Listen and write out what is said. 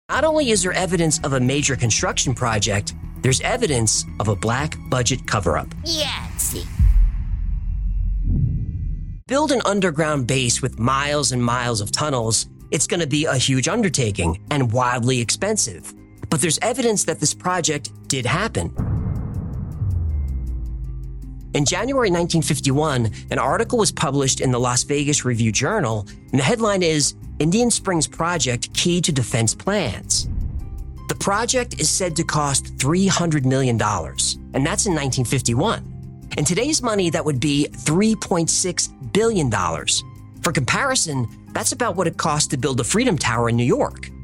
Not only is there evidence of a major construction project, there's evidence of a black budget cover-up. Yahtzee. Build an underground base with miles and miles of tunnels. It's going to be a huge undertaking and wildly expensive. But there's evidence that this project did happen. In January 1951, an article was published in the Las Vegas Review-Journal, and the headline is, Indian Springs Project Key to Defense Plans. The project is said to cost $300 million, and that's in 1951. In today's money, that would be $3.6 billion. For comparison, that's about what it cost to build the Freedom Tower in New York.